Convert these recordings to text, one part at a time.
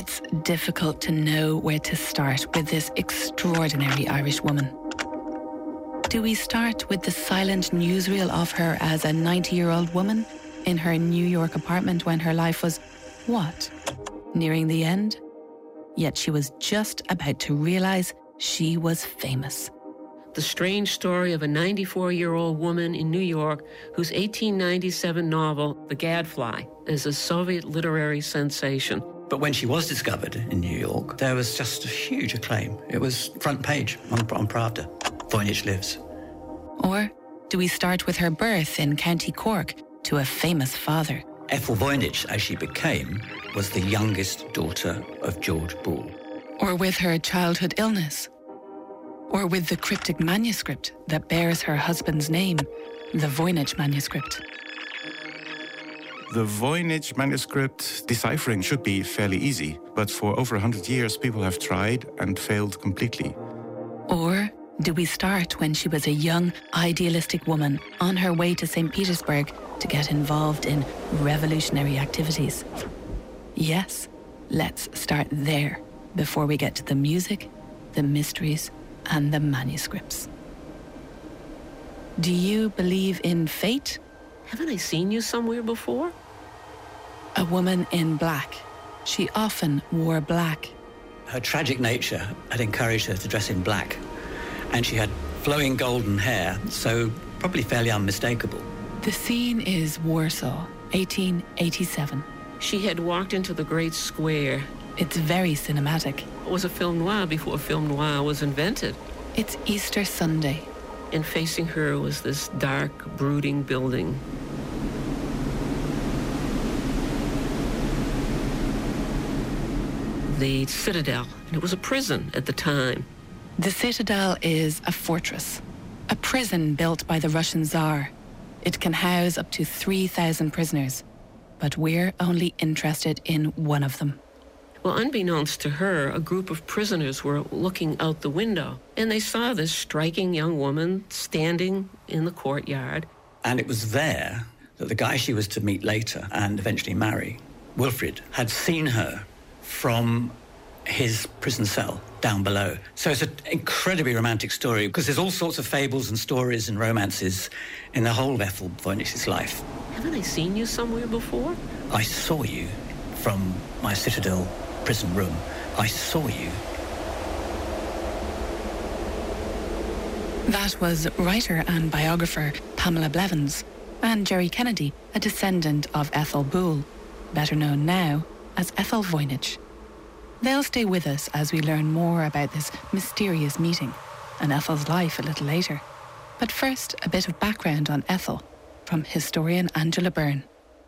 It's difficult to know where to start with this extraordinary Irish woman. Do we start with the silent newsreel of her as a 90-year-old woman in her New York apartment when her life was, what, nearing the end? Yet she was just about to realise she was famous. The strange story of a 94-year-old woman in New York whose 1897 novel, The Gadfly, is a Soviet literary sensation. But when she was discovered in New York, there was just a huge acclaim. It was front page on Pravda. Voynich lives. Or do we start with her birth in County Cork to a famous father? Ethel Voynich, as she became, was the youngest daughter of George Boole. Or with her childhood illness? Or with the cryptic manuscript that bears her husband's name, the Voynich manuscript? The Voynich manuscript deciphering should be fairly easy, but for over 100 years people have tried and failed completely. Or do we start when she was a young, idealistic woman on her way to St. Petersburg to get involved in revolutionary activities? Yes, let's start there before we get to the music, the mysteries, and the manuscripts. Do you believe in fate? Haven't I seen you somewhere before? A woman in black. She often wore black. Her tragic nature had encouraged her to dress in black, and she had flowing golden hair, so probably fairly unmistakable. The scene is Warsaw, 1887. She had walked into the great square. It's very cinematic. It was a film noir before film noir was invented. It's Easter Sunday. And facing her was this dark, brooding building. The Citadel. It was a prison at the time. The Citadel is a fortress, a prison built by the Russian Tsar. It can house up to 3,000 prisoners, but we're only interested in one of them. Well, unbeknownst to her, a group of prisoners were looking out the window, and they saw this striking young woman standing in the courtyard. And it was there that the guy she was to meet later and eventually marry, Wilfrid, had seen her from his prison cell down below. So it's an incredibly romantic story because there's all sorts of fables and stories and romances in the whole of Ethel Voynich's life. Haven't I seen you somewhere before? I saw you from my Citadel prison room. I saw you. That was writer and biographer Pamela Blevins, and Jerry Kennedy, a descendant of Ethel Boole, better known now as Ethel Voynich. They'll stay with us as we learn more about this mysterious meeting and Ethel's life a little later. But first, a bit of background on Ethel from historian Angela Byrne.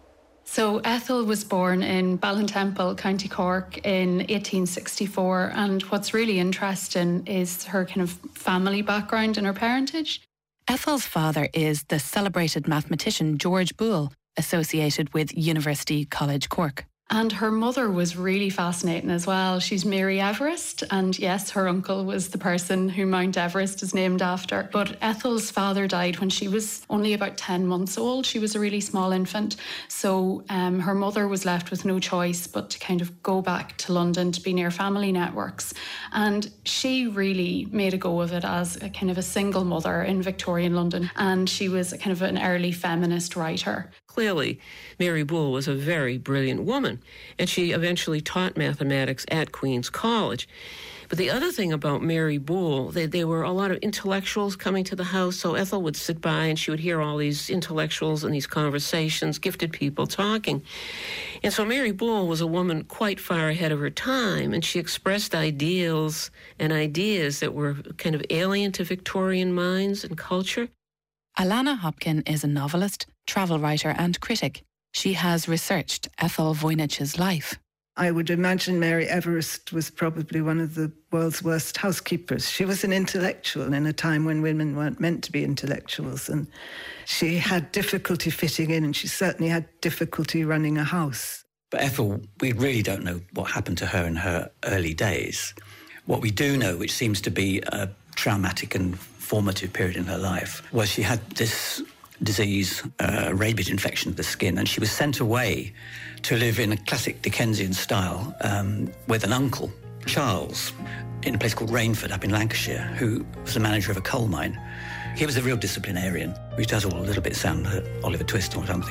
So Ethel was born in Ballintemple, County Cork in 1864, and what's really interesting is her kind of family background and her parentage. Ethel's father is the celebrated mathematician George Boole, associated with University College Cork. And her mother was really fascinating as well. She's Mary Everest, and yes, her uncle was the person who Mount Everest is named after. But Ethel's father died when she was only about 10 months old. She was a really small infant. So her mother was left with no choice but to kind of go back to London to be near family networks. And she really made a go of it as a kind of a single mother in Victorian London. And she was a kind of an early feminist writer. Clearly, Mary Boole was a very brilliant woman, and she eventually taught mathematics at Queen's College. But the other thing about Mary Boole, there were a lot of intellectuals coming to the house, so Ethel would sit by and she would hear all these intellectuals and these conversations, gifted people talking. And so Mary Boole was a woman quite far ahead of her time, and she expressed ideals and ideas that were kind of alien to Victorian minds and culture. Alana Hopkin is a novelist, travel writer and critic. She has researched Ethel Voynich's life. I would imagine Mary Everest was probably one of the world's worst housekeepers. She was an intellectual in a time when women weren't meant to be intellectuals, and she had difficulty fitting in, and she certainly had difficulty running a house. But Ethel, we really don't know what happened to her in her early days. What we do know, which seems to be a traumatic and formative period in her life, was she had this disease, rabies infection of the skin, and she was sent away to live in a classic Dickensian style with an uncle, Charles, in a place called Rainford up in Lancashire, who was the manager of a coal mine. He was a real disciplinarian, which does all a little bit sound like Oliver Twist or something.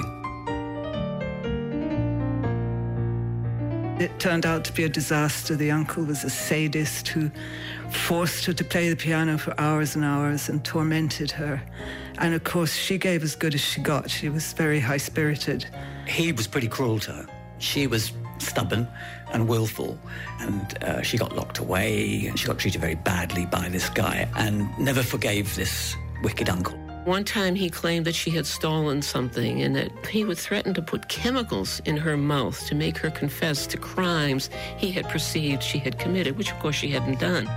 It turned out to be a disaster. The uncle was a sadist who forced her to play the piano for hours and hours and tormented her. And of course, she gave as good as she got. She was very high-spirited. He was pretty cruel to her. She was stubborn and willful, and she got locked away, and she got treated very badly by this guy, and never forgave this wicked uncle. One time he claimed that she had stolen something and that he would threaten to put chemicals in her mouth to make her confess to crimes he had perceived she had committed, which of course she hadn't done.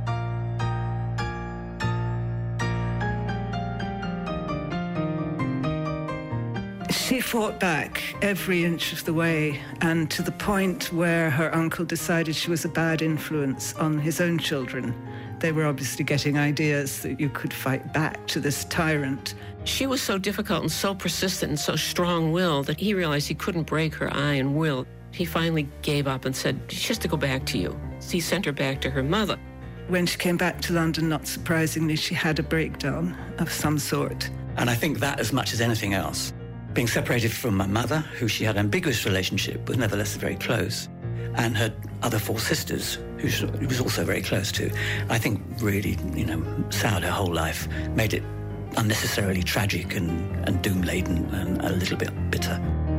She fought back every inch of the way, and to the point where her uncle decided she was a bad influence on his own children. They were obviously getting ideas that you could fight back to this tyrant. She was so difficult and so persistent and so strong-willed that he realized he couldn't break her iron will. He finally gave up and said, she has to go back to you. He sent her back to her mother. When she came back to London, not surprisingly, she had a breakdown of some sort. And I think that as much as anything else, being separated from my mother, who she had an ambiguous relationship with, nevertheless very close, and her other 4 sisters, who she was also very close to, I think really, soured her whole life, made it unnecessarily tragic and doom-laden and a little bit bitter.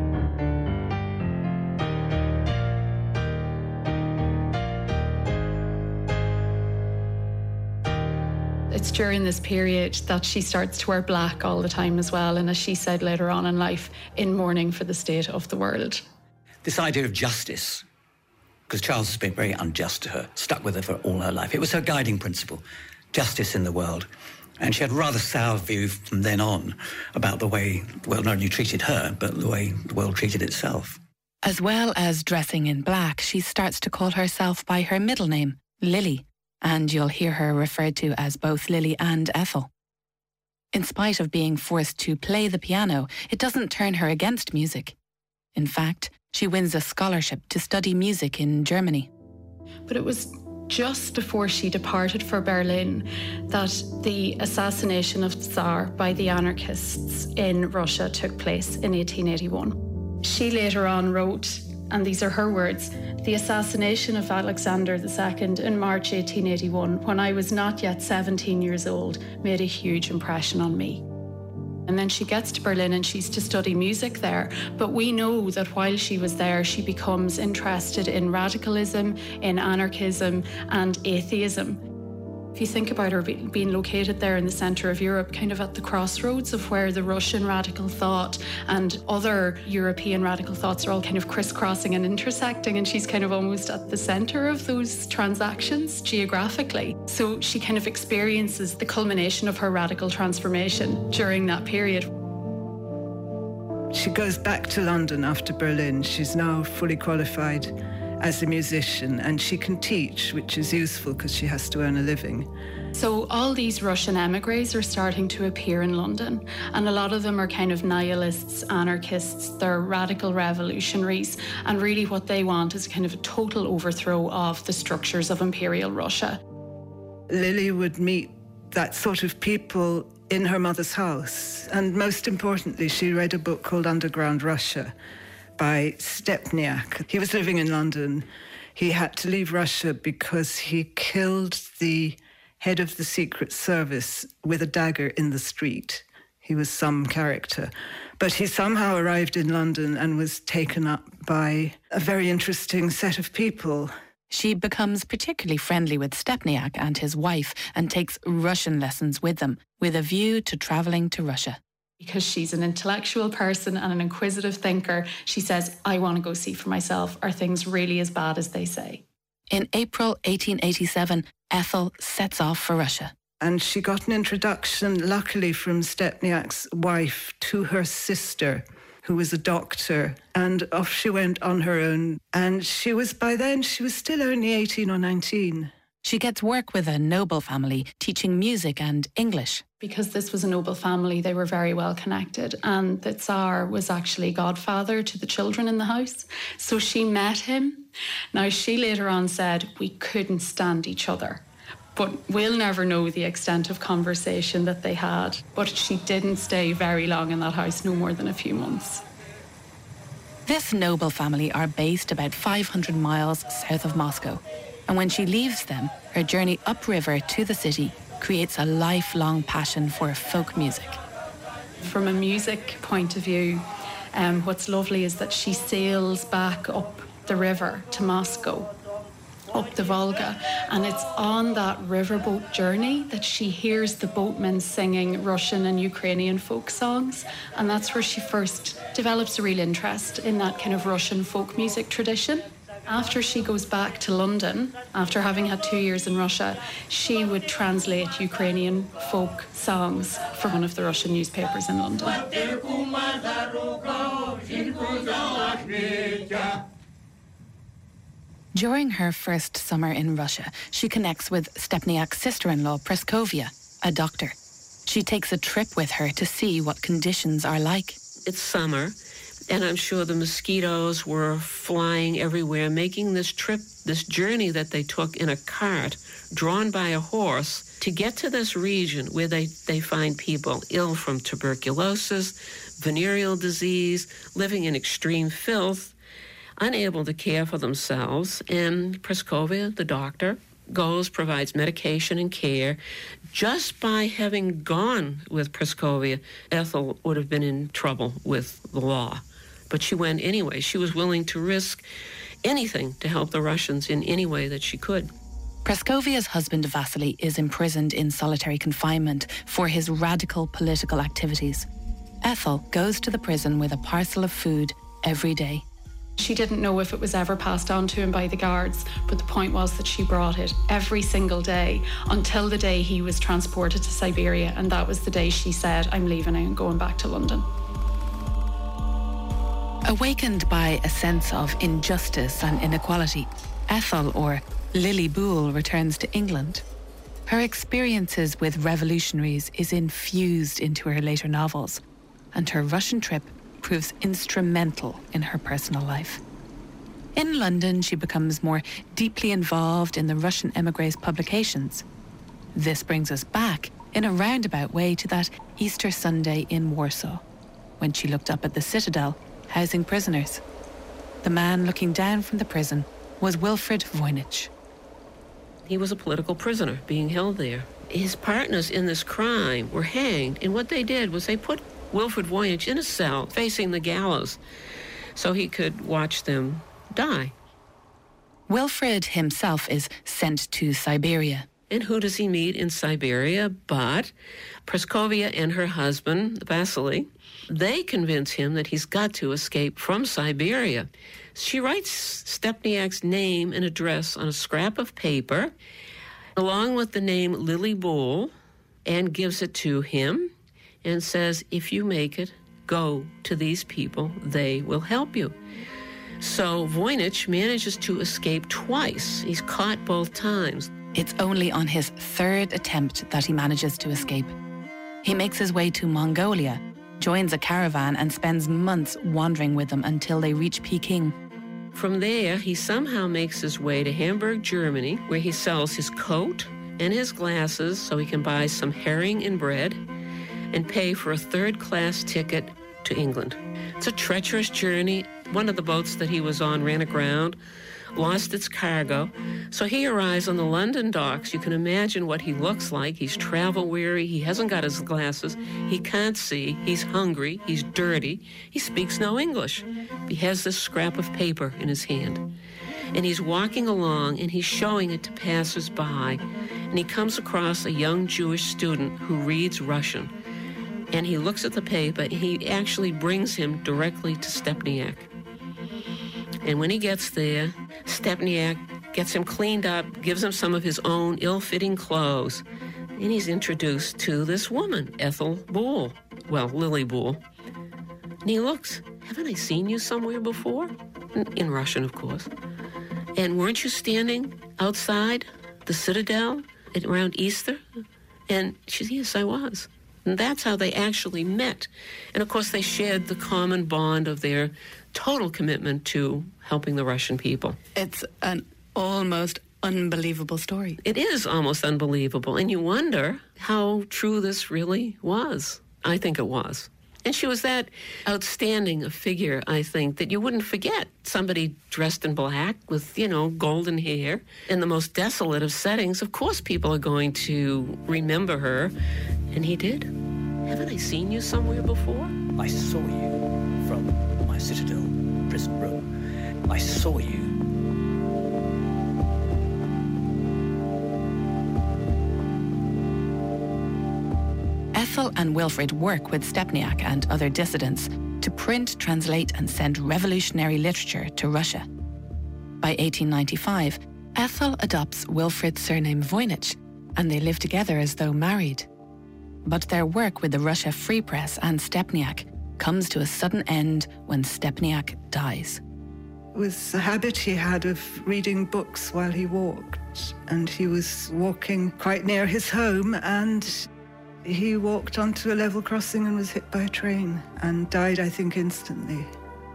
It's during this period that she starts to wear black all the time as well, and as she said later on in life, in mourning for the state of the world. This idea of justice, because Charles has been very unjust to her, stuck with her for all her life. It was her guiding principle, justice in the world. And she had a rather sour view from then on about the way the world not only treated her, but the way the world treated itself. As well as dressing in black, she starts to call herself by her middle name, Lily, and you'll hear her referred to as both Lily and Ethel. In spite of being forced to play the piano, it doesn't turn her against music. In fact, she wins a scholarship to study music in Germany. But it was just before she departed for Berlin that the assassination of the Tsar by the anarchists in Russia took place in 1881. She later on wrote, and these are her words, "The assassination of Alexander II in March 1881, when I was not yet 17 years old, made a huge impression on me." And then she gets to Berlin and she's to study music there. But we know that while she was there, she becomes interested in radicalism, in anarchism and atheism. If you think about her being located there in the centre of Europe, kind of at the crossroads of where the Russian radical thought and other European radical thoughts are all kind of crisscrossing and intersecting, and she's kind of almost at the centre of those transactions geographically. So she kind of experiences the culmination of her radical transformation during that period. She goes back to London after Berlin. She's now fully qualified as a musician, and she can teach, which is useful because she has to earn a living. So all these Russian emigres are starting to appear in London, and a lot of them are kind of nihilists, anarchists, they're radical revolutionaries, and really what they want is kind of a total overthrow of the structures of Imperial Russia. Lily would meet that sort of people in her mother's house, and most importantly, she read a book called Underground Russia by Stepniak. He was living in London. He had to leave Russia because he killed the head of the Secret Service with a dagger in the street. He was some character. But he somehow arrived in London and was taken up by a very interesting set of people. She becomes particularly friendly with Stepniak and his wife and takes Russian lessons with them, with a view to travelling to Russia. Because she's an intellectual person and an inquisitive thinker, she says, I want to go see for myself. Are things really as bad as they say? In April 1887, Ethel sets off for Russia. And she got an introduction, luckily, from Stepniak's wife to her sister, who was a doctor. And off she went on her own. And by then, she was still only 18 or 19. She gets work with a noble family, teaching music and English. Because this was a noble family, they were very well connected, and the Tsar was actually godfather to the children in the house. So she met him. Now, she later on said, we couldn't stand each other. But we'll never know the extent of conversation that they had. But she didn't stay very long in that house, no more than a few months. This noble family are based about 500 miles south of Moscow. And when she leaves them, her journey upriver to the city creates a lifelong passion for folk music. From a music point of view, what's lovely is that she sails back up the river to Moscow, up the Volga, and it's on that riverboat journey that she hears the boatmen singing Russian and Ukrainian folk songs, and that's where she first develops a real interest in that kind of Russian folk music tradition. After she goes back to London, after having had 2 years in Russia, she would translate Ukrainian folk songs for one of the Russian newspapers in London. During her first summer in Russia, she connects with Stepniak's sister-in-law, Praskovia, a doctor. She takes a trip with her to see what conditions are like. It's summer, and I'm sure the mosquitoes were flying everywhere, making this trip, this journey that they took in a cart drawn by a horse to get to this region where they find people ill from tuberculosis, venereal disease, living in extreme filth, unable to care for themselves. And Praskovia, the doctor, provides medication and care. Just by having gone with Praskovia, Ethel would have been in trouble with the law. But she went anyway. She was willing to risk anything to help the Russians in any way that she could. Praskovia's husband, Vasily, is imprisoned in solitary confinement for his radical political activities. Ethel goes to the prison with a parcel of food every day. She didn't know if it was ever passed on to him by the guards, but the point was that she brought it every single day until the day he was transported to Siberia, and that was the day she said, I'm leaving and going back to London. Awakened by a sense of injustice and inequality, Ethel, or Lily Boole, returns to England. Her experiences with revolutionaries is infused into her later novels, and her Russian trip proves instrumental in her personal life. In London, she becomes more deeply involved in the Russian émigrés' publications. This brings us back, in a roundabout way, to that Easter Sunday in Warsaw, when she looked up at the Citadel, housing prisoners. The man looking down from the prison was Wilfrid Voynich. He was a political prisoner being held there. His partners in this crime were hanged, and what they did was they put Wilfrid Voynich in a cell facing the gallows so he could watch them die. Wilfrid himself is sent to Siberia. And who does he meet in Siberia but Praskovia and her husband, Vasily? They convince him that he's got to escape from Siberia. She writes Stepniak's name and address on a scrap of paper, along with the name Lily Boole, and gives it to him and says, if you make it, go to these people, they will help you. So Voynich manages to escape twice. He's caught both times. It's only on his third attempt that he manages to escape. He makes his way to Mongolia, joins a caravan, and spends months wandering with them until they reach Peking. From there, he somehow makes his way to Hamburg, Germany, where he sells his coat and his glasses so he can buy some herring and bread and pay for a third-class ticket to England. It's a treacherous journey. One of the boats that he was on ran aground, lost its cargo. So he arrives on the London docks. You can imagine what he looks like. He's travel-weary. He hasn't got his glasses. He can't see. He's hungry. He's dirty. He speaks no English. He has this scrap of paper in his hand. And he's walking along, and he's showing it to passers-by. And he comes across a young Jewish student who reads Russian. And he looks at the paper, and he actually brings him directly to Stepniak. And when he gets there, Stepniak gets him cleaned up, gives him some of his own ill-fitting clothes, and he's introduced to this woman, Ethel Boole. Well, Lily Boole. And he looks, haven't I seen you somewhere before? In Russian, of course. And weren't you standing outside the Citadel around Easter? And she said, yes, I was. And that's how they actually met. And of course, they shared the common bond of their total commitment to helping the Russian people. It's an almost unbelievable story. It is almost unbelievable. And you wonder how true this really was. I think it was. And she was that outstanding a figure, I think, that you wouldn't forget. Somebody dressed in black with, golden hair in the most desolate of settings. Of course people are going to remember her. And he did. Haven't I seen you somewhere before? I saw you from my Citadel prison room. I saw you. Ethel and Wilfrid work with Stepniak and other dissidents to print, translate and send revolutionary literature to Russia. By 1895, Ethel adopts Wilfrid's surname Voynich, and they live together as though married. But their work with the Russia Free Press and Stepniak comes to a sudden end when Stepniak dies. It was a habit he had of reading books while he walked, and he was walking quite near his home, and he walked onto a level crossing and was hit by a train and died, I think, instantly.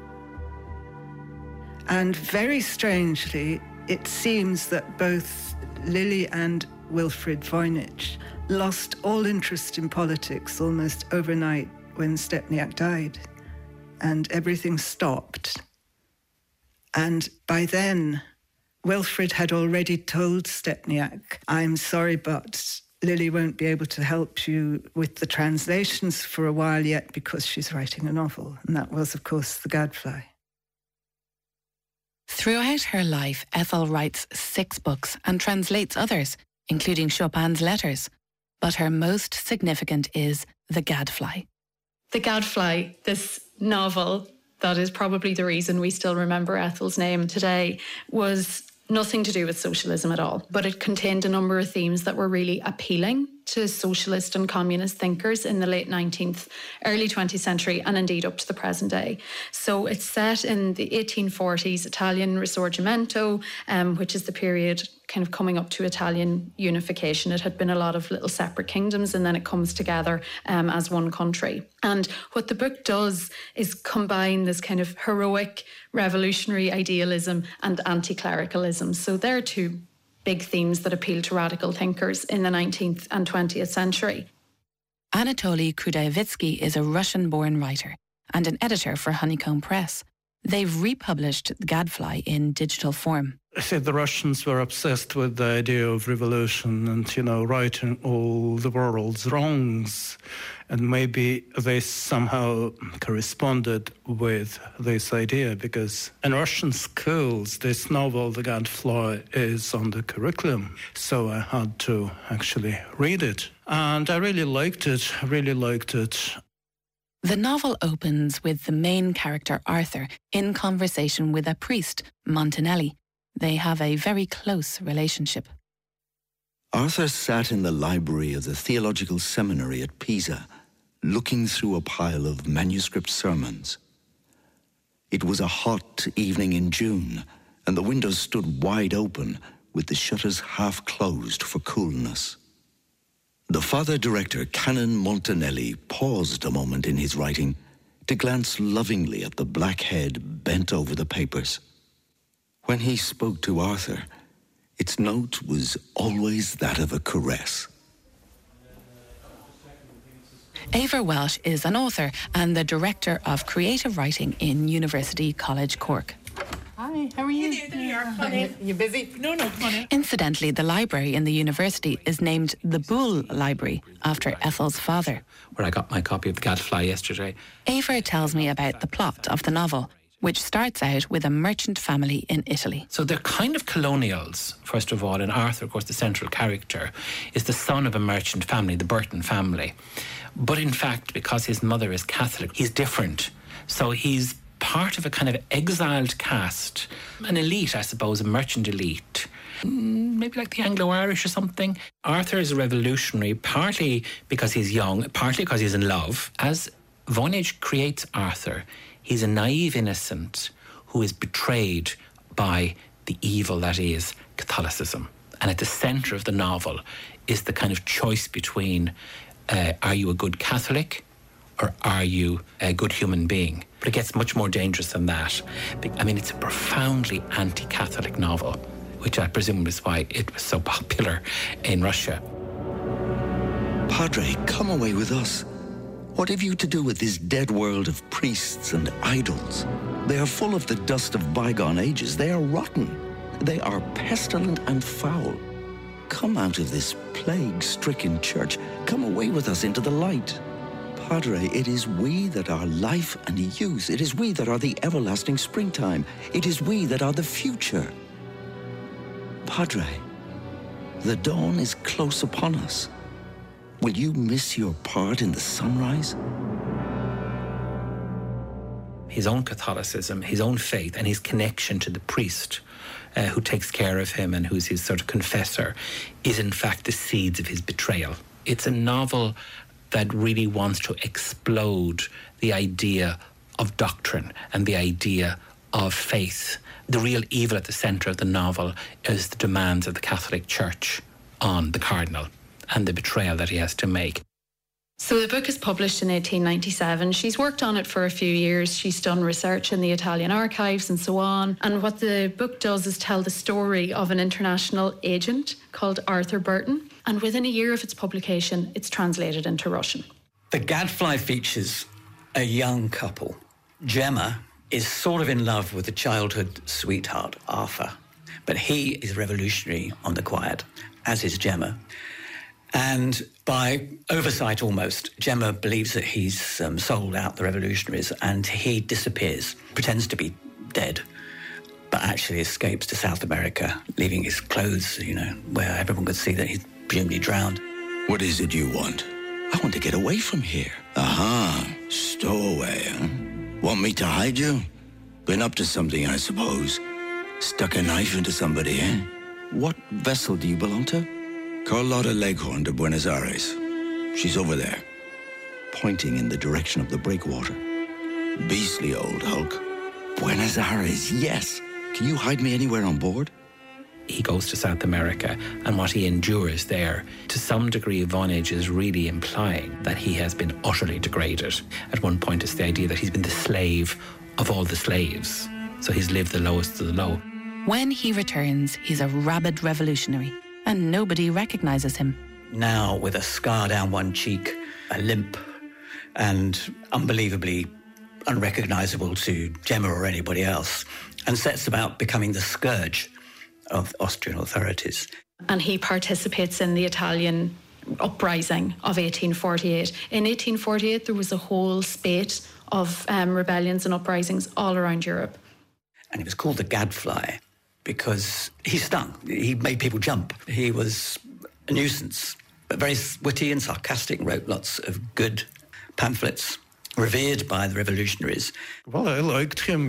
And very strangely, it seems that both Lily and Wilfrid Voynich lost all interest in politics almost overnight when Stepniak died, and everything stopped. And by then, Wilfrid had already told Stepniak, I'm sorry, but Lily won't be able to help you with the translations for a while yet because she's writing a novel. And that was, of course, The Gadfly. Throughout her life, Ethel writes 6 books and translates others, including Chopin's letters. But her most significant is The Gadfly. The Gadfly, this novel that is probably the reason we still remember Ethel's name today, was nothing to do with socialism at all, but it contained a number of themes that were really appealing to socialist and communist thinkers in the late 19th, early 20th century, and indeed up to the present day. So it's set in the 1840s Italian Risorgimento, which is the period kind of coming up to Italian unification. It had been a lot of little separate kingdoms, and then it comes together as one country. And what the book does is combine this kind of heroic revolutionary idealism and anti-clericalism. So there are two big themes that appeal to radical thinkers in the 19th and 20th century. Anatoly Kudayevitsky is a Russian-born writer and an editor for Honeycomb Press. They've republished The Gadfly in digital form. I said the Russians were obsessed with the idea of revolution and, righting all the world's wrongs. And maybe they somehow corresponded with this idea, because in Russian schools, this novel, The Gadfly, is on the curriculum. So I had to actually read it. And I really liked it, The novel opens with the main character, Arthur, in conversation with a priest, Montanelli. They have a very close relationship. Arthur sat in the library of the Theological Seminary at Pisa, looking through a pile of manuscript sermons. It was a hot evening in June, and the windows stood wide open, with the shutters half closed for coolness. The father director, Canon Montanelli, paused a moment in his writing to glance lovingly at the black head bent over the papers. When he spoke to Arthur, its note was always that of a caress. Ava Welsh is an author and the director of creative writing in University College Cork. Hi, how are you? There you are. Honey. You busy? No, honey. Incidentally, the library in the university is named the Bull Library after Ethel's father. Where I got my copy of The Gadfly yesterday. Ava tells me about the plot of the novel, which starts out with a merchant family in Italy. So they're kind of colonials, first of all, and Arthur, of course, the central character, is the son of a merchant family, the Burton family. But in fact, because his mother is Catholic, he's different. So he's part of a kind of exiled caste, an elite, I suppose, a merchant elite, maybe like the Anglo-Irish or something. Arthur is a revolutionary, partly because he's young, partly because he's in love. As Voynich creates Arthur, he's a naive innocent who is betrayed by the evil that is Catholicism. And at the centre of the novel is the kind of choice between are you a good Catholic or are you a good human being? But it gets much more dangerous than that. I mean, it's a profoundly anti-Catholic novel, which I presume is why it was so popular in Russia. Padre, come away with us. What have you to do with this dead world of priests and idols? They are full of the dust of bygone ages. They are rotten. They are pestilent and foul. Come out of this plague-stricken church. Come away with us into the light. Padre, it is we that are life and youth. It is we that are the everlasting springtime. It is we that are the future. Padre, the dawn is close upon us. Will you miss your part in the sunrise? His own Catholicism, his own faith, and his connection to the priest who takes care of him and who's his sort of confessor is in fact the seeds of his betrayal. It's a novel that really wants to explode the idea of doctrine and the idea of faith. The real evil at the centre of the novel is the demands of the Catholic Church on the Cardinal and the betrayal that he has to make. So the book is published in 1897. She's worked on it for a few years. She's done research in the Italian archives and so on. And what the book does is tell the story of an international agent called Arthur Burton. And within a year of its publication, it's translated into Russian. The Gadfly features a young couple. Gemma is sort of in love with the childhood sweetheart, Arthur. But he is revolutionary on the quiet, as is Gemma. And by oversight almost, Gemma believes that he's sold out the revolutionaries and he disappears, pretends to be dead, but actually escapes to South America, leaving his clothes, where everyone could see that he's presumably drowned. What is it you want? I want to get away from here. Aha, stowaway, huh? Want me to hide you? Been up to something, I suppose. Stuck a knife into somebody, eh? What vessel do you belong to? Carlotta Leghorn to Buenos Aires. She's over there, pointing in the direction of the breakwater. Beastly old hulk. Buenos Aires, yes. Can you hide me anywhere on board? He goes to South America, and what he endures there, to some degree, Voynich is really implying that he has been utterly degraded. At one point, it's the idea that he's been the slave of all the slaves. So he's lived the lowest of the low. When he returns, he's a rabid revolutionary, and nobody recognises him. Now, with a scar down one cheek, a limp, and unbelievably unrecognisable to Gemma or anybody else, and sets about becoming the scourge of Austrian authorities. And he participates in the Italian uprising of 1848. In 1848, there was a whole spate of rebellions and uprisings all around Europe. And he was called the Gadfly because he stung. He made people jump. He was a nuisance, but very witty and sarcastic, wrote lots of good pamphlets, revered by the revolutionaries. Well, I liked him,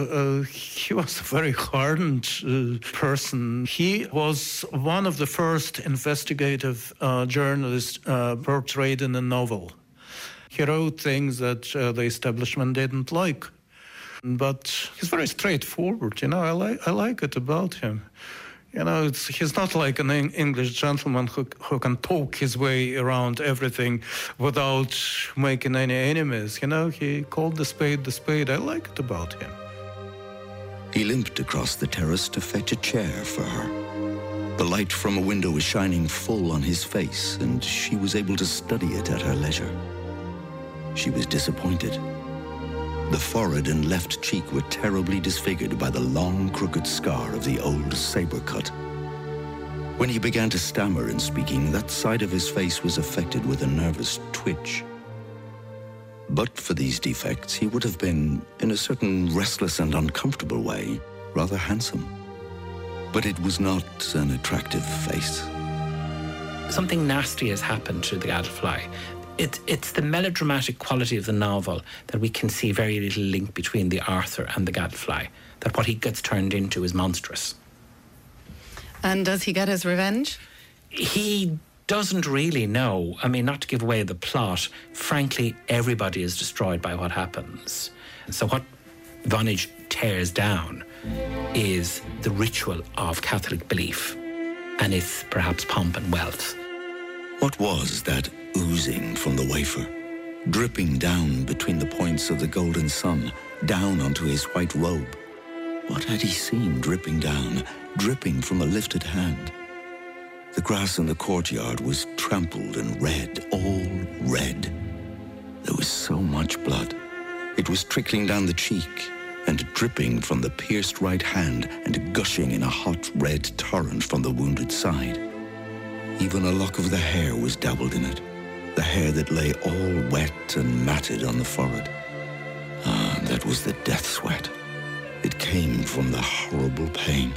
he was a very hardened person. He was one of the first investigative journalists portrayed in a novel. He wrote things that the establishment didn't like. But he's very straightforward, I like it about him. He's not like an English gentleman who can talk his way around everything without making any enemies. He called the spade. I like it about him. He limped across the terrace to fetch a chair for her. The light from a window was shining full on his face, and she was able to study it at her leisure. She was disappointed. The forehead and left cheek were terribly disfigured by the long, crooked scar of the old saber cut. When he began to stammer in speaking, that side of his face was affected with a nervous twitch. But for these defects, he would have been, in a certain restless and uncomfortable way, rather handsome. But it was not an attractive face. Something nasty has happened to the Gadfly. It's the melodramatic quality of the novel that we can see very little link between the Arthur and the Gadfly, that what he gets turned into is monstrous. And does he get his revenge? He doesn't really know. Not to give away the plot, frankly, everybody is destroyed by what happens. So what Voynich tears down is the ritual of Catholic belief. and its perhaps pomp and wealth. What was that oozing from the wafer, dripping down between the points of the golden sun, down onto his white robe? What had he seen dripping down, dripping from a lifted hand? The grass in the courtyard was trampled and red, all red. There was so much blood. It was trickling down the cheek and dripping from the pierced right hand and gushing in a hot red torrent from the wounded side. Even a lock of the hair was dabbled in it, the hair that lay all wet and matted on the forehead. Ah, that was the death sweat. It came from the horrible pain.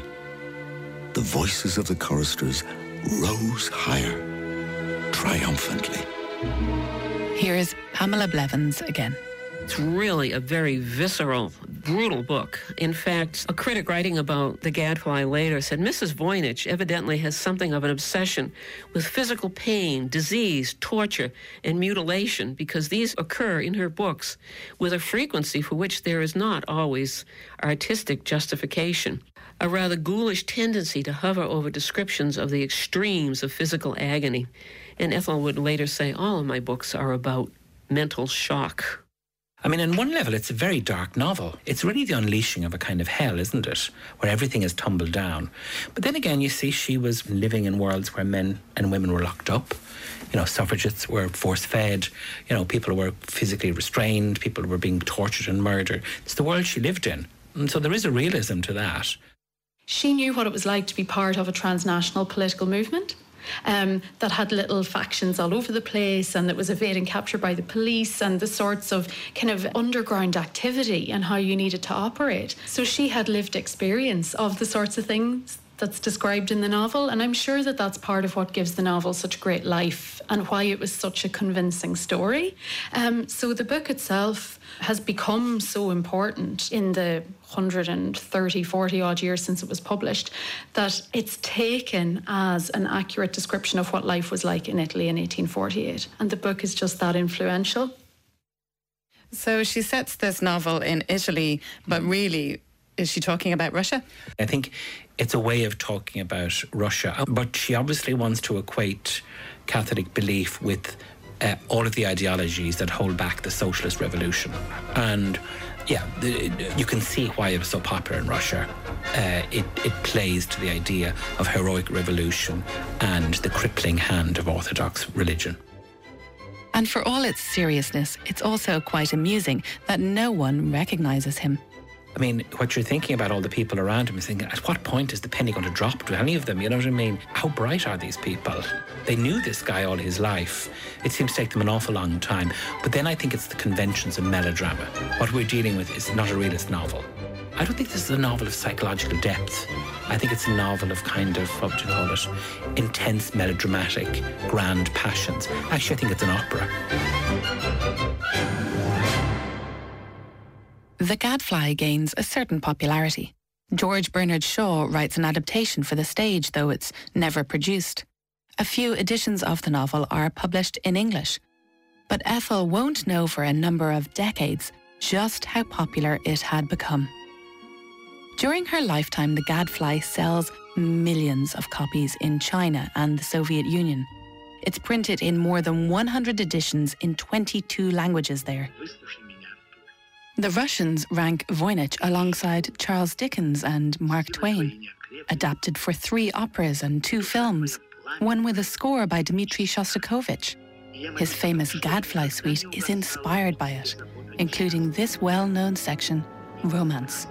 The voices of the choristers rose higher, triumphantly. Here's Pamela Blevins again. It's really a very visceral, brutal book. In fact, a critic writing about The Gadfly later said Mrs. Voynich evidently has something of an obsession with physical pain, disease, torture, and mutilation, because these occur in her books with a frequency for which there is not always artistic justification. A rather ghoulish tendency to hover over descriptions of the extremes of physical agony. And Ethel would later say, all of my books are about mental shock. I mean, on one level, it's a very dark novel. It's really the unleashing of a kind of hell, isn't it? Where everything is tumbled down. But then again, you see, she was living in worlds where men and women were locked up. You know, suffragettes were force-fed. You know, people were physically restrained. People were being tortured and murdered. It's the world she lived in. And so there is a realism to that. She knew what it was like to be part of a transnational political movement. That had little factions all over the place, and that was evading capture by the police, and the sorts of kind of underground activity and how you needed to operate. So she had lived experience of the sorts of things that's described in the novel, and I'm sure that that's part of what gives the novel such great life and why it was such a convincing story. So the book itself has become so important in the 130, 40 odd years since it was published that it's taken as an accurate description of what life was like in Italy in 1848. And the book is just that influential. So she sets this novel in Italy, but really, is she talking about Russia? I think it's a way of talking about Russia, but she obviously wants to equate Catholic belief with all of the ideologies that hold back the socialist revolution. And yeah, you can see why it was so popular in Russia. It plays to the idea of heroic revolution and the crippling hand of Orthodox religion. And for all its seriousness, it's also quite amusing that no one recognises him. I mean, what you're thinking about all the people around him is thinking, at what point is the penny going to drop to any of them? You know what I mean? How bright are these people? They knew this guy all his life. It seems to take them an awful long time. But then I think it's the conventions of melodrama. What we're dealing with is not a realist novel. I don't think this is a novel of psychological depth. I think it's a novel of kind of, what would you call it, intense, melodramatic, grand passions. Actually, I think it's an opera. The Gadfly gains a certain popularity. George Bernard Shaw writes an adaptation for the stage, though it's never produced. A few editions of the novel are published in English. But Ethel won't know for a number of decades just how popular it had become. During her lifetime, The Gadfly sells millions of copies in China and the Soviet Union. It's printed in more than 100 editions in 22 languages there. The Russians rank Voynich alongside Charles Dickens and Mark Twain, adapted for 3 operas and 2 films, one with a score by Dmitri Shostakovich. His famous Gadfly suite is inspired by it, including this well-known section, Romance.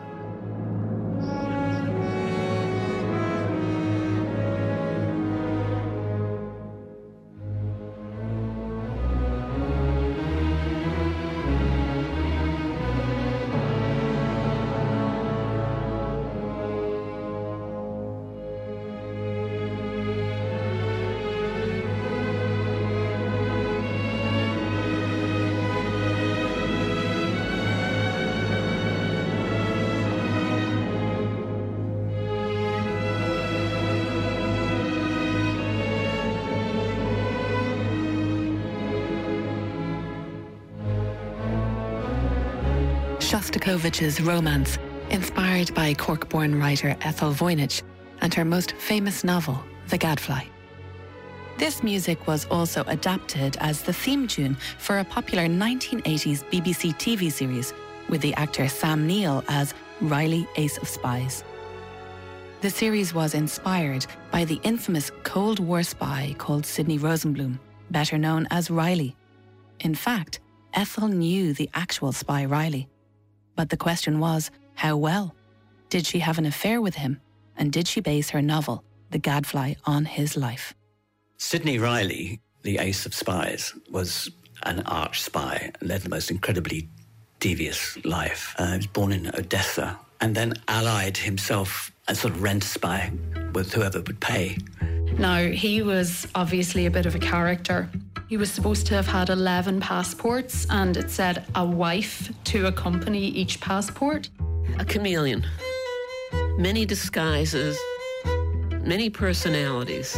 Shostakovich's Romance, inspired by Cork-born writer Ethel Voynich and her most famous novel, The Gadfly. This music was also adapted as the theme tune for a popular 1980s BBC TV series with the actor Sam Neill as Riley, Ace of Spies. The series was inspired by the infamous Cold War spy called Sidney Rosenblum, better known as Riley. In fact, Ethel knew the actual spy Riley. But the question was, how well? Did she have an affair with him? And did she base her novel, The Gadfly, on his life? Sidney Riley, the Ace of Spies, was an arch spy and led the most incredibly devious life. He was born in Odessa and then allied himself as sort of rent spy with whoever would pay. Now, he was obviously a bit of a character. He was supposed to have had 11 passports, and it said a wife to accompany each passport. A chameleon. Many disguises, many personalities.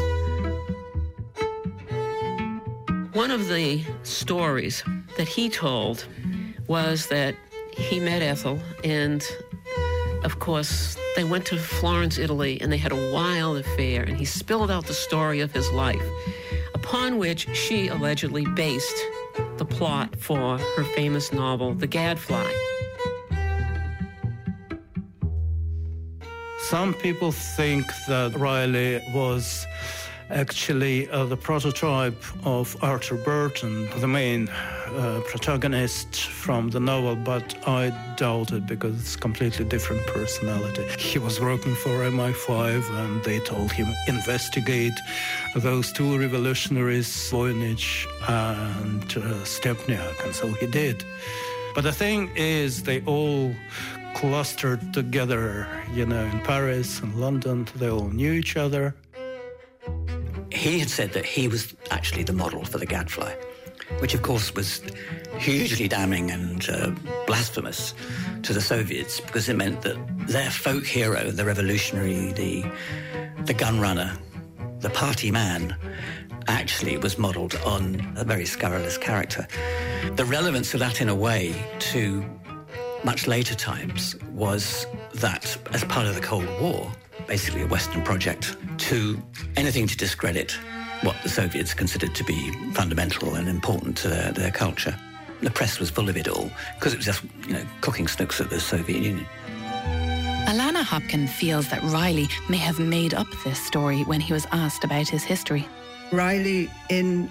One of the stories that he told was that he met Ethel, and of course they went to Florence, Italy, and they had a wild affair, and he spilled out the story of his life, upon which she allegedly based the plot for her famous novel, The Gadfly. Some people think that Riley was actually the prototype of Arthur Burton, the main protagonist from the novel, but I doubt it because it's a completely different personality. He was working for MI5 and they told him investigate those two revolutionaries, Voynich and Stepniak, and so he did. But the thing is, they all clustered together, in Paris and London. They all knew each other. He had said that he was actually the model for the Gadfly, which of course was hugely damning and blasphemous to the Soviets, because it meant that their folk hero, the revolutionary, the gun runner, the party man, actually was modelled on a very scurrilous character. The relevance of that, in a way, to much later times was that as part of the Cold War, basically a Western project, to anything to discredit what the Soviets considered to be fundamental and important to their culture. The press was full of it all, because it was just, cooking snooks at the Soviet Union. Alana Hopkin feels that Riley may have made up this story when he was asked about his history. Riley, in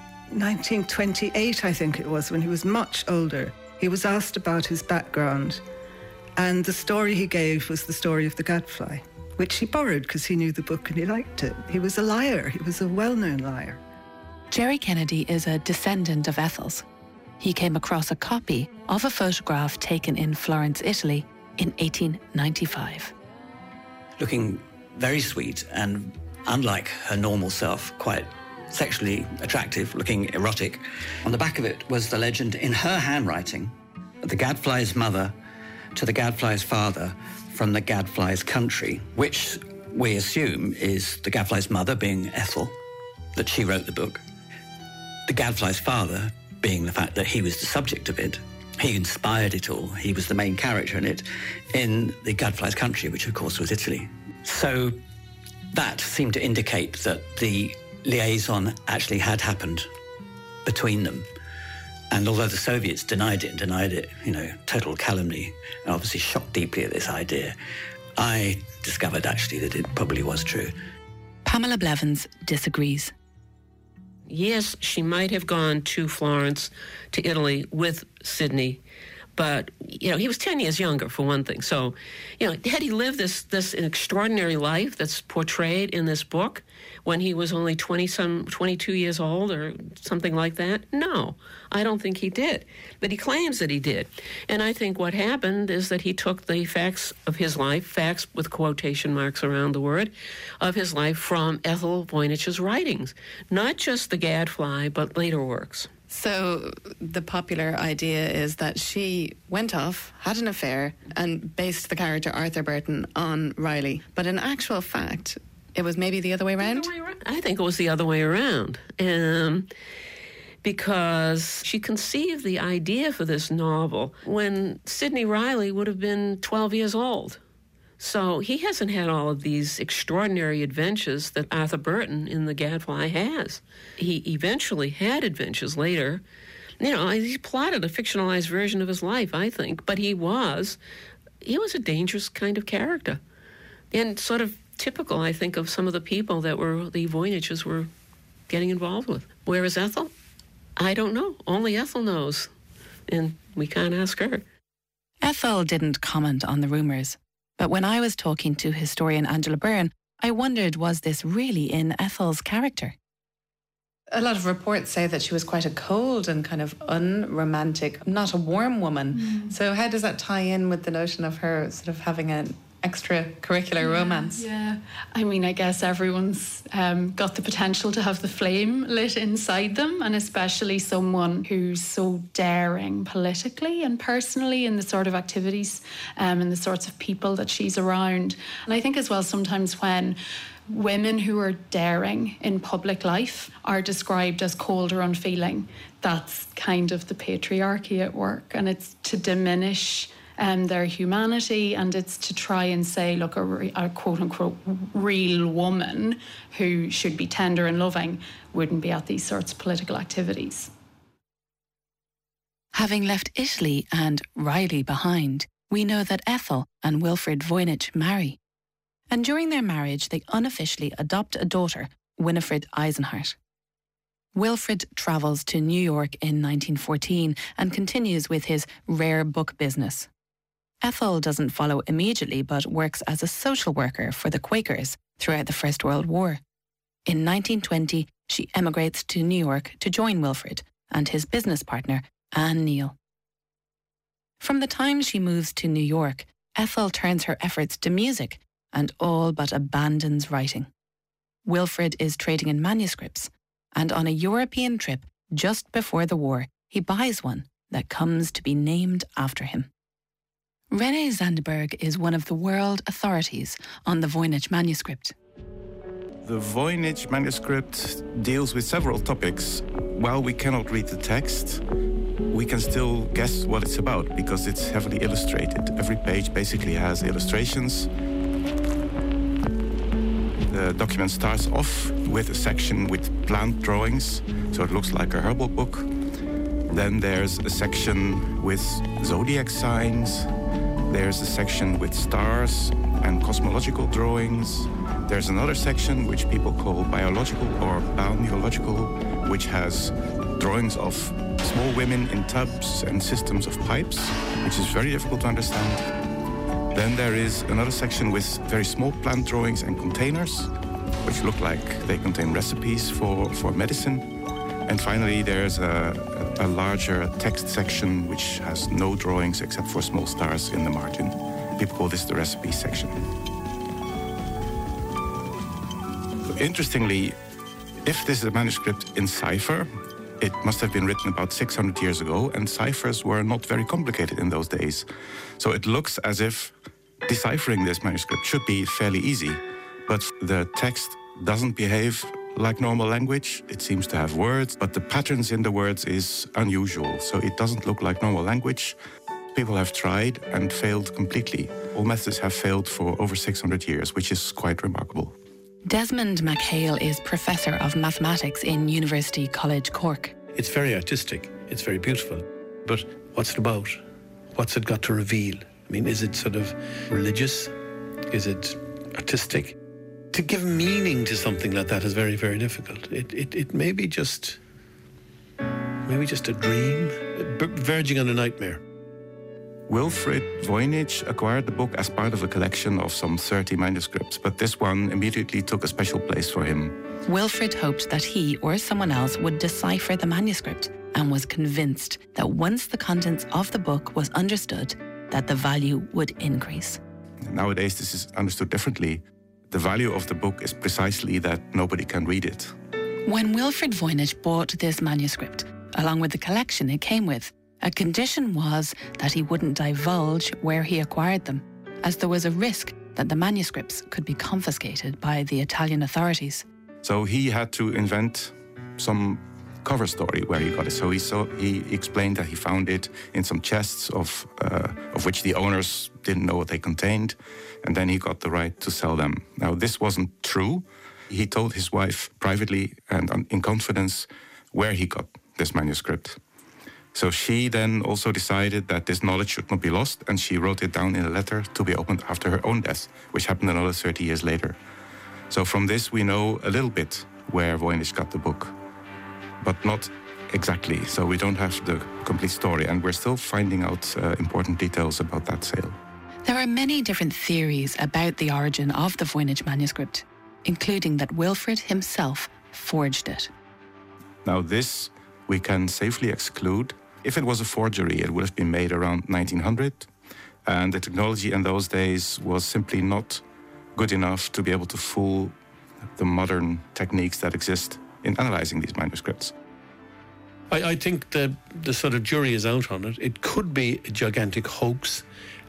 1928, I think it was, when he was much older, he was asked about his background, and the story he gave was the story of the Gadfly, which he borrowed because he knew the book and he liked it. He was a liar. He was a well-known liar. Jerry Kennedy is a descendant of Ethel's. He came across a copy of a photograph taken in Florence, Italy in 1895. Looking very sweet and, unlike her normal self, quite sexually attractive, looking erotic. On the back of it was the legend in her handwriting, the Gadfly's mother to the Gadfly's father from the Gadfly's country, which we assume is the Gadfly's mother being Ethel, that she wrote the book. The Gadfly's father being the fact that he was the subject of it. He inspired it all. He was the main character in it, in the Gadfly's country, which of course was Italy. So that seemed to indicate that the liaison actually had happened between them. And although the Soviets denied it, total calumny, and obviously shocked deeply at this idea, I discovered actually that it probably was true. Pamela Blevins disagrees. Yes, she might have gone to Florence, to Italy, with Sidney, but, he was 10 years younger, for one thing. So, had he lived this extraordinary life that's portrayed in this book when he was only 22 years old or something like that? No, I don't think he did. But he claims that he did. And I think what happened is that he took the facts of his life, facts with quotation marks around the word, of his life from Ethel Voynich's writings. Not just The Gadfly, but later works. So the popular idea is that she went off, had an affair, and based the character Arthur Burton on Riley. But in actual fact, it was maybe the other way around? I think it was the other way around. Because she conceived the idea for this novel when Sidney Riley would have been 12 years old. So he hasn't had all of these extraordinary adventures that Arthur Burton in The Gadfly has. He eventually had adventures later. You know, he plotted a fictionalized version of his life, I think, but he was a dangerous kind of character. And sort of typical, I think, of some of the people that the Voyniches were getting involved with. Where is Ethel? I don't know. Only Ethel knows. And we can't ask her. Ethel didn't comment on the rumours. But when I was talking to historian Angela Byrne, I wondered, was this really in Ethel's character? A lot of reports say that she was quite a cold and kind of unromantic, not a warm woman. So how does that tie in with the notion of her sort of having an extracurricular romance? Yeah, I mean, I guess everyone's got the potential to have the flame lit inside them, and especially someone who's so daring politically and personally in the sort of activities and the sorts of people that she's around. And I think as well, sometimes when women who are daring in public life are described as cold or unfeeling, that's kind of the patriarchy at work, and it's to diminish their humanity, and it's to try and say, look, a quote-unquote real woman who should be tender and loving wouldn't be at these sorts of political activities. Having left Italy and Riley behind, we know that Ethel and Wilfrid Voynich marry. And during their marriage, they unofficially adopt a daughter, Winifred Eisenhart. Wilfrid travels to New York in 1914 and continues with his rare book business. Ethel doesn't follow immediately, but works as a social worker for the Quakers throughout the First World War. In 1920, she emigrates to New York to join Wilfrid and his business partner, Anne Neal. From the time she moves to New York, Ethel turns her efforts to music and all but abandons writing. Wilfrid is trading in manuscripts, and on a European trip just before the war, he buys one that comes to be named after him. René Zandberg is one of the world authorities on the Voynich manuscript. The Voynich manuscript deals with several topics. While we cannot read the text, we can still guess what it's about because it's heavily illustrated. Every page basically has illustrations. The document starts off with a section with plant drawings, so it looks like a herbal book. Then there's a section with zodiac signs. There's a section with stars and cosmological drawings. There's another section which people call biological or balneological, which has drawings of small women in tubs and systems of pipes, which is very difficult to understand. Then there is another section with very small plant drawings and containers, which look like they contain recipes for medicine. And finally, there's a larger text section which has no drawings except for small stars in the margin. People call this the recipe section. Interestingly, if this is a manuscript in cipher, it must have been written about 600 years ago, and ciphers were not very complicated in those days. So it looks as if deciphering this manuscript should be fairly easy, but the text doesn't behave like normal language. It seems to have words, but the patterns in the words is unusual, so it doesn't look like normal language. People have tried and failed completely. All methods have failed for over 600 years, which is quite remarkable. Desmond McHale is Professor of Mathematics in University College Cork. It's very artistic, it's very beautiful, but what's it about? What's it got to reveal? I mean, is it sort of religious? Is it artistic? To give meaning to something like that is very, very difficult. It may be just a dream, verging on a nightmare. Wilfrid Voynich acquired the book as part of a collection of some 30 manuscripts, but this one immediately took a special place for him. Wilfrid hoped that he or someone else would decipher the manuscript and was convinced that once the contents of the book was understood, that the value would increase. Nowadays, this is understood differently. The value of the book is precisely that nobody can read it. When Wilfrid Voynich bought this manuscript, along with the collection it came with, a condition was that he wouldn't divulge where he acquired them, as there was a risk that the manuscripts could be confiscated by the Italian authorities. So he had to invent some cover story where he got it. So he explained that he found it in some chests of which the owners didn't know what they contained, and then he got the right to sell them. Now, this wasn't true. He told his wife privately and in confidence where he got this manuscript. So she then also decided that this knowledge should not be lost, and she wrote it down in a letter to be opened after her own death, which happened another 30 years later. So from this we know a little bit where Voynich got the book, but not exactly. So we don't have the complete story, and we're still finding out important details about that sale. There are many different theories about the origin of the Voynich manuscript, including that Wilfrid himself forged it. Now this we can safely exclude. If it was a forgery, it would have been made around 1900, and the technology in those days was simply not good enough to be able to fool the modern techniques that exist in analyzing these manuscripts. I think the sort of jury is out on it. It could be a gigantic hoax.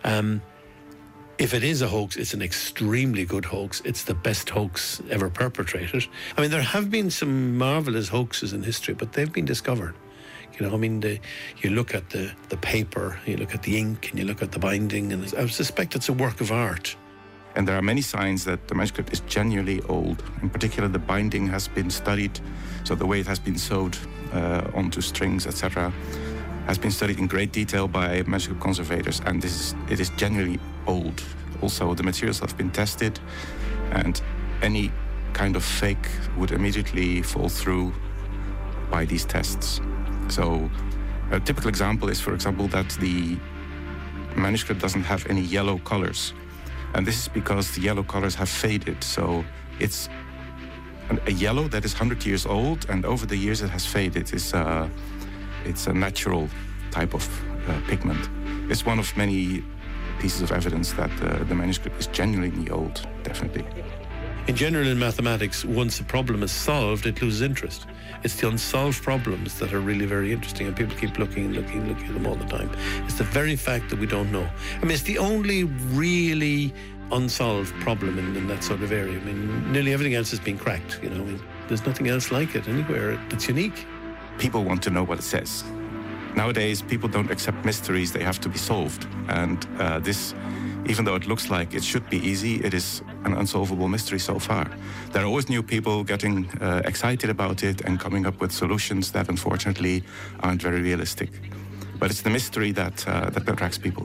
If it is a hoax, it's an extremely good hoax. It's the best hoax ever perpetrated. I mean, there have been some marvelous hoaxes in history, but they've been discovered. You know, I mean, you look at the paper, you look at the ink, and you look at the binding, and I suspect it's a work of art. And there are many signs that the manuscript is genuinely old. In particular, the binding has been studied, so the way it has been sewed onto strings, etc., has been studied in great detail by manuscript conservators, and it is genuinely old. Also, the materials have been tested, and any kind of fake would immediately fall through by these tests. So a typical example is, for example, that the manuscript doesn't have any yellow colors. And this is because the yellow colors have faded. So it's a yellow that is 100 years old, and over the years it has faded. It's a natural type of pigment. It's one of many pieces of evidence that the manuscript is genuinely old, definitely. In general, in mathematics, once a problem is solved, it loses interest. It's the unsolved problems that are really very interesting, and people keep looking at them all the time. It's the very fact that we don't know. I mean, it's the only really unsolved problem in that sort of area. I mean, nearly everything else has been cracked, you know. I mean, there's nothing else like it anywhere. It's unique. People want to know what it says. Nowadays, people don't accept mysteries. They have to be solved. And this, even though it looks like it should be easy, it is an unsolvable mystery so far. There are always new people getting excited about it and coming up with solutions that unfortunately aren't very realistic. But it's the mystery that attracts people.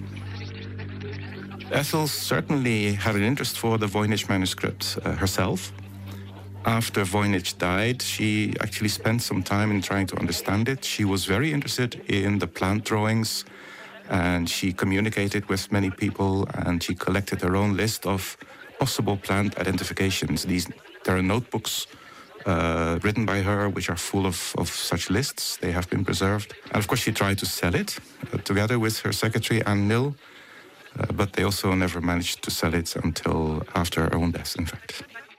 Ethel certainly had an interest for the Voynich manuscript herself. After Voynich died, she actually spent some time in trying to understand it. She was very interested in the plant drawings, and she communicated with many people, and she collected her own list of possible plant identifications. There are notebooks written by her which are full of such lists. They have been preserved. And of course she tried to sell it together with her secretary Anne Mill, but they also never managed to sell it until after her own death, in fact.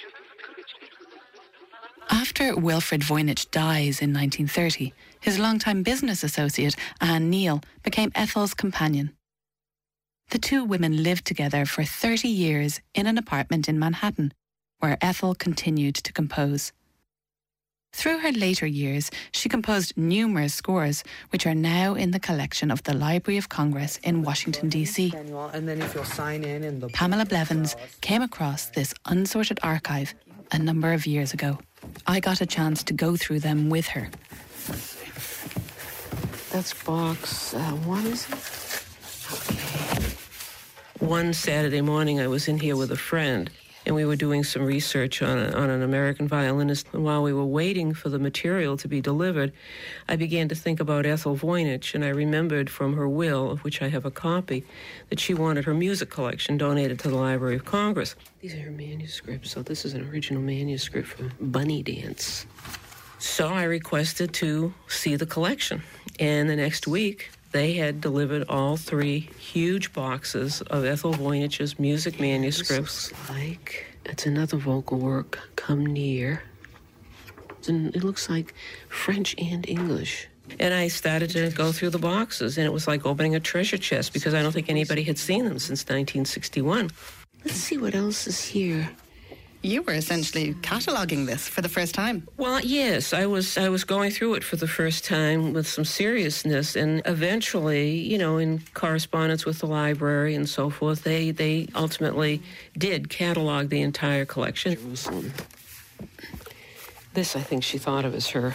After Wilfrid Voynich dies in 1930, his longtime business associate, Anne Neal, became Ethel's companion. The two women lived together for 30 years in an apartment in Manhattan, where Ethel continued to compose. Through her later years, she composed numerous scores, which are now in the collection of the Library of Congress in Washington, D.C. Pamela Blevins came across this unsorted archive a number of years ago. I got a chance to go through them with her. That's box, what is it? Okay. One Saturday morning, I was in here with a friend, and we were doing some research on an American violinist. And while we were waiting for the material to be delivered, I began to think about Ethel Voynich, and I remembered from her will, of which I have a copy, that she wanted her music collection donated to the Library of Congress. These are her manuscripts, so this is an original manuscript from Bunny Dance. So I requested to see the collection, and the next week, they had delivered all 3 huge boxes of Ethel Voynich's music manuscripts. It's another vocal work, Come Near. It looks like French and English. And I started to go through the boxes, and it was like opening a treasure chest because I don't think anybody had seen them since 1961. Let's see what else is here. you were essentially cataloguing this for the first time. Well, yes, I was going through it for the first time with some seriousness, and eventually, you know, in correspondence with the library and so forth, they ultimately did catalog the entire collection. Jerusalem. This, I think, she thought of as her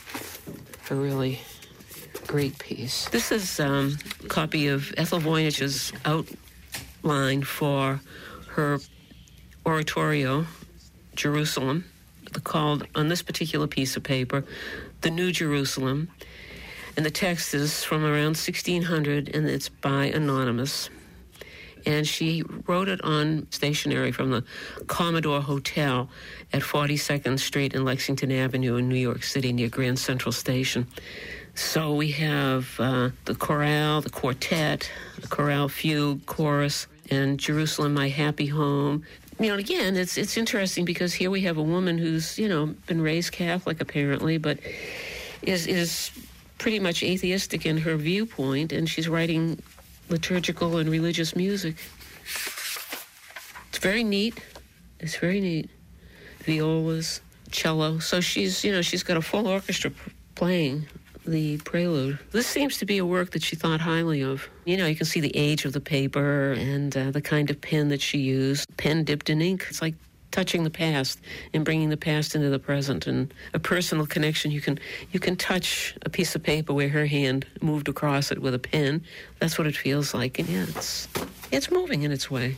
really great piece. This is a copy of Ethel Voynich's outline for her oratorio, Jerusalem, called, on this particular piece of paper, The New Jerusalem. And the text is from around 1600, and it's by Anonymous. And she wrote it on stationery from the Commodore Hotel at 42nd Street and Lexington Avenue in New York City near Grand Central Station. So we have the chorale, the quartet, the chorale fugue, chorus, and Jerusalem, My Happy Home. You know, again, it's interesting because here we have a woman who's, you know, been raised Catholic apparently, but is pretty much atheistic in her viewpoint, and she's writing liturgical and religious music. It's very neat. It's very neat. Violas, cello. So she's, you know, she's got a full orchestra playing the prelude. This seems to be a work that she thought highly of. You know, you can see the age of the paper and the kind of pen that she used. Pen dipped in ink. It's like touching the past and bringing the past into the present, and a personal connection. You can touch a piece of paper where her hand moved across it with a pen. That's what it feels like. And yeah, it's moving in its way.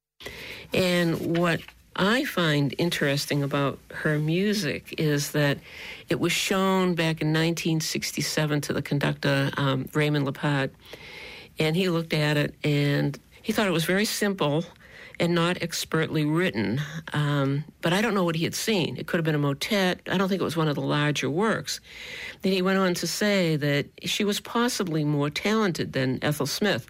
And what I find interesting about her music is that it was shown back in 1967 to the conductor, Raymond Lepad, and he looked at it and he thought it was very simple and not expertly written, but I don't know what he had seen. It could have been a motet. I don't think it was one of the larger works. Then he went on to say that she was possibly more talented than Ethel Smith.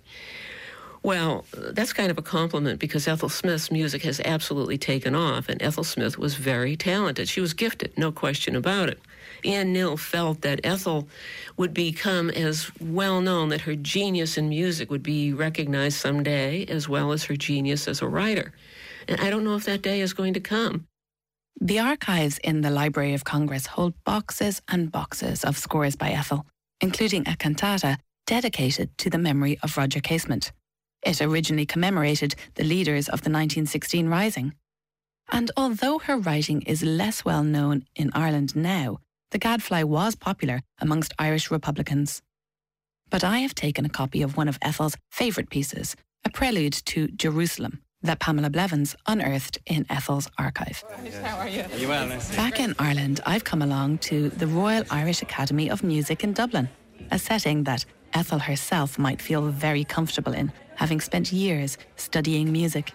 Well, that's kind of a compliment because Ethel Smith's music has absolutely taken off, and Ethel Smith was very talented. She was gifted, no question about it. Ann Nill felt that Ethel would become as well known, that her genius in music would be recognized someday, as well as her genius as a writer. And I don't know if that day is going to come. The archives in the Library of Congress hold boxes and boxes of scores by Ethel, including a cantata dedicated to the memory of Roger Casement. It originally commemorated the leaders of the 1916 Rising. And although her writing is less well known in Ireland now, the Gadfly was popular amongst Irish Republicans. But I have taken a copy of one of Ethel's favourite pieces, a prelude to Jerusalem, that Pamela Blevins unearthed in Ethel's archive. How are you? Are you well? Nice. Back in Ireland, I've come along to the Royal Irish Academy of Music in Dublin, a setting that Ethel herself might feel very comfortable in, having spent years studying music.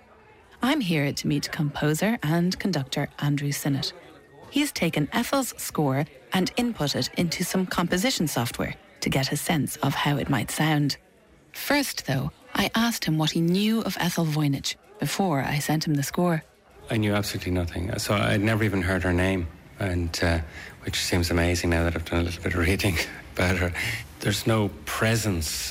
I'm here to meet composer and conductor Andrew Sinnott. He's taken Ethel's score and input it into some composition software to get a sense of how it might sound. First, though, I asked him what he knew of Ethel Voynich before I sent him the score. I knew absolutely nothing. So I'd never even heard her name, and which seems amazing now that I've done a little bit of reading about her. There's no presence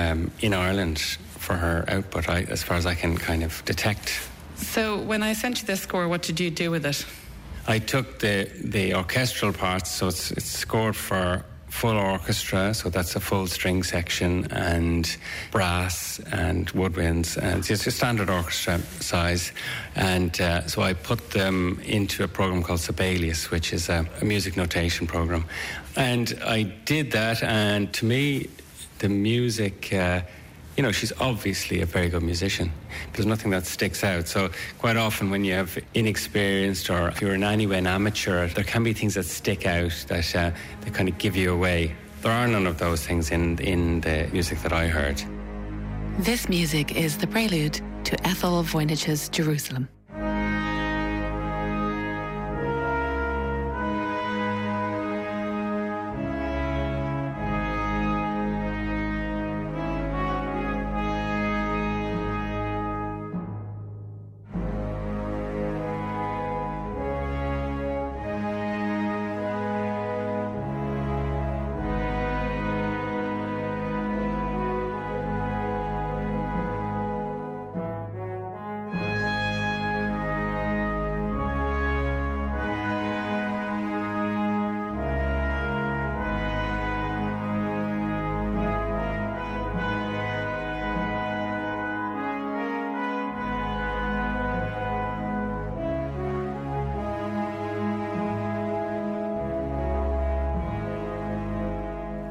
in Ireland for her output, as far as I can kind of detect. So when I sent you this score, what did you do with it? I took the orchestral parts, so it's scored for full orchestra, so that's a full string section and brass and woodwinds, and it's a standard orchestra size. And so I put them into a program called Sibelius, which is a music notation program. And I did that, and to me, the music, you know, she's obviously a very good musician. There's nothing that sticks out. So quite often when you have inexperienced, or if you're in any way an amateur, there can be things that stick out that they kind of give you away. There are none of those things in the music that I heard. This music is the prelude to Ethel Voynich's Jerusalem.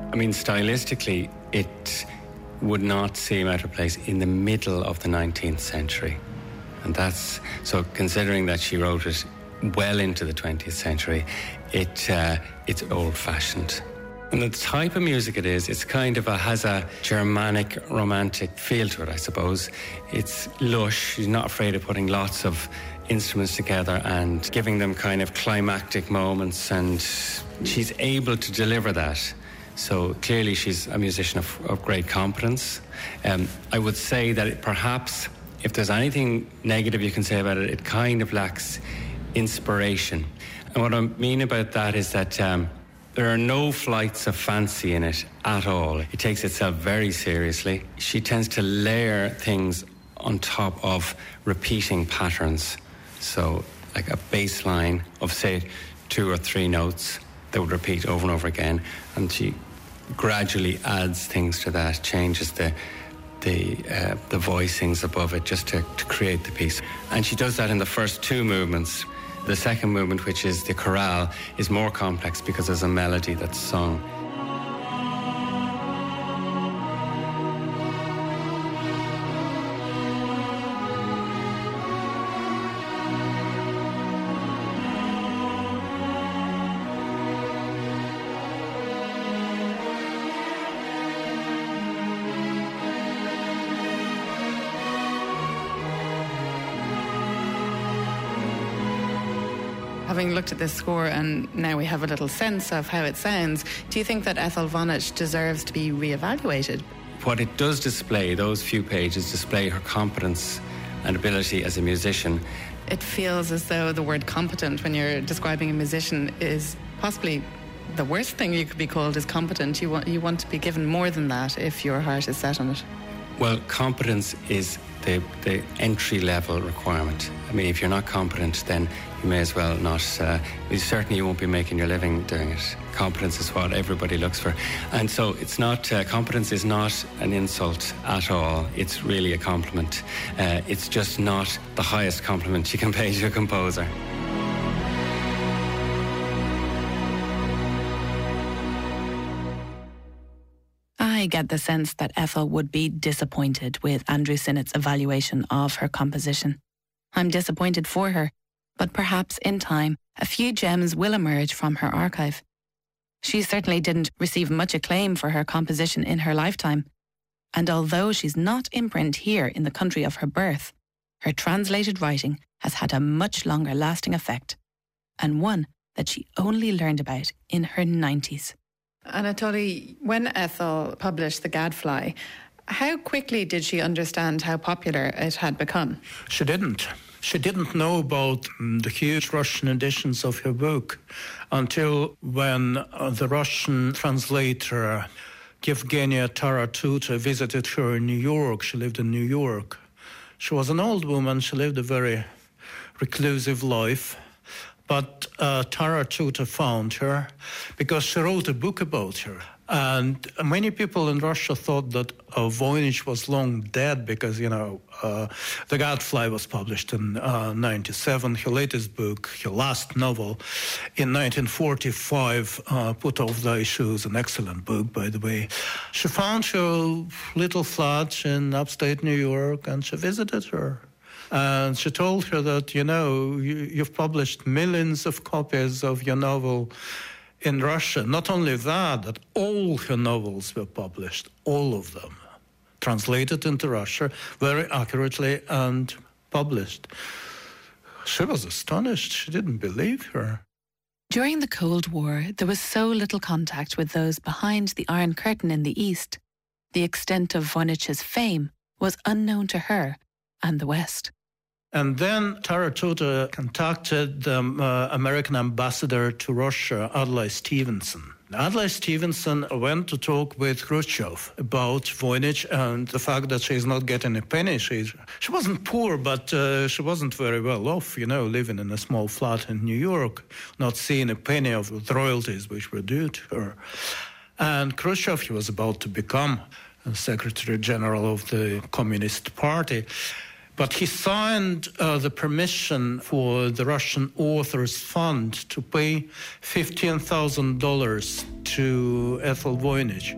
I mean, stylistically, it would not seem out of place in the middle of the 19th century. And that's, so considering that she wrote it well into the 20th century, it's old-fashioned. And the type of music it is, it's kind of has a Germanic romantic feel to it, I suppose. It's lush. She's not afraid of putting lots of instruments together and giving them kind of climactic moments, and she's able to deliver that. So clearly she's a musician of great competence. I would say that perhaps, if there's anything negative you can say about it, it kind of lacks inspiration. And what I mean about that is that there are no flights of fancy in it at all. It takes itself very seriously. She tends to layer things on top of repeating patterns. So like a bass line of, say, 2 or 3 notes that would repeat over and over again. And she gradually adds things to that, changes the voicings above it just to create the piece. And she does that in the first 2 movements. The second movement, which is the chorale, is more complex because there's a melody that's sung. Having looked at this score and now we have a little sense of how it sounds, do you think that Ethel Vonich deserves to be reevaluated? What it does display, those few pages, display her competence and ability as a musician. It feels as though the word competent, when you're describing a musician, is possibly the worst thing you could be called is competent. You want to be given more than that if your heart is set on it. Well, competence is the entry-level requirement. I mean, if you're not competent, then you may as well not, certainly you won't be making your living doing it. Competence is what everybody looks for. And so it's not, competence is not an insult at all. It's really a compliment. It's just not the highest compliment you can pay to a composer. I get the sense that Ethel would be disappointed with Andrew Sinnott's evaluation of her composition. I'm disappointed for her, but perhaps in time, a few gems will emerge from her archive. She certainly didn't receive much acclaim for her composition in her lifetime, and although she's not in print here in the country of her birth, her translated writing has had a much longer lasting effect, and one that she only learned about in her 90s. Anatoly, when Ethel published The Gadfly, how quickly did she understand how popular it had become? She didn't. She didn't know about the huge Russian editions of her book until when the Russian translator Yevgenia Taratuta visited her in New York. She lived in New York. She was an old woman. She lived a very reclusive life. But Taratuta found her because she wrote a book about her. And many people in Russia thought that Voynich was long dead because, The Gadfly was published in 1997. Her latest book, her last novel, in 1945, Put Off Thy Shoes, an excellent book, by the way. She found her little flat in upstate New York, and she visited her. And she told her that, you've published millions of copies of your novel in Russia. Not only that all her novels were published, all of them, translated into Russia very accurately and published. She was astonished. She didn't believe her. During the Cold War, there was so little contact with those behind the Iron Curtain in the East. The extent of Voynich's fame was unknown to her and the West. And then Taratuta contacted the American ambassador to Russia, Adlai Stevenson. Adlai Stevenson went to talk with Khrushchev about Voynich and the fact that she's not getting a penny. She wasn't poor, but she wasn't very well off, living in a small flat in New York, not seeing a penny of the royalties which were due to her. And Khrushchev, he was about to become Secretary General of the Communist Party. But he signed the permission for the Russian Authors Fund to pay $15,000 to Ethel Voynich.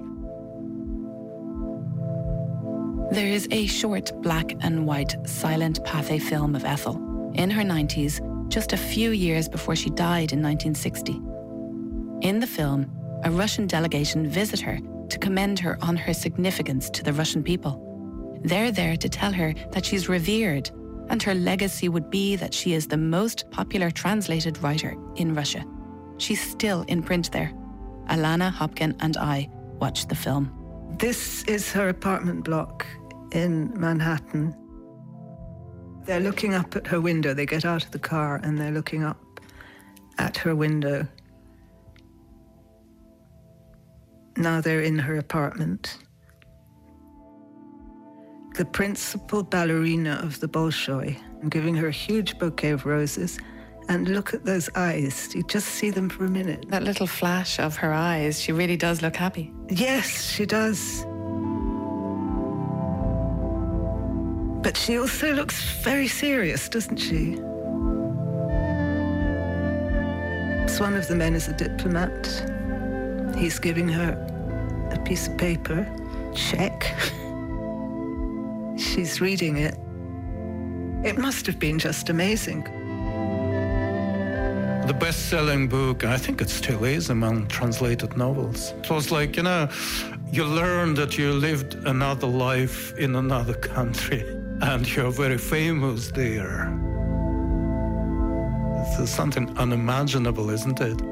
There is a short black and white silent Pathé film of Ethel in her 90s, just a few years before she died in 1960. In the film, a Russian delegation visit her to commend her on her significance to the Russian people. They're there to tell her that she's revered, and her legacy would be that she is the most popular translated writer in Russia. She's still in print there. Alana Hopkin and I watched the film. This is her apartment block in Manhattan. They're looking up at her window. They get out of the car and they're looking up at her window. Now they're in her apartment. The principal ballerina of the Bolshoi, I'm giving her a huge bouquet of roses, and look at those eyes. You just see them for a minute. That little flash of her eyes, she really does look happy. Yes, she does. But she also looks very serious, doesn't she? So one of the men is a diplomat. He's giving her a piece of paper, check. She's reading it. It must have been just amazing. The best-selling book, I think it still is among translated novels. It was like, you learn that you lived another life in another country, and you're very famous there. It's something unimaginable, isn't it?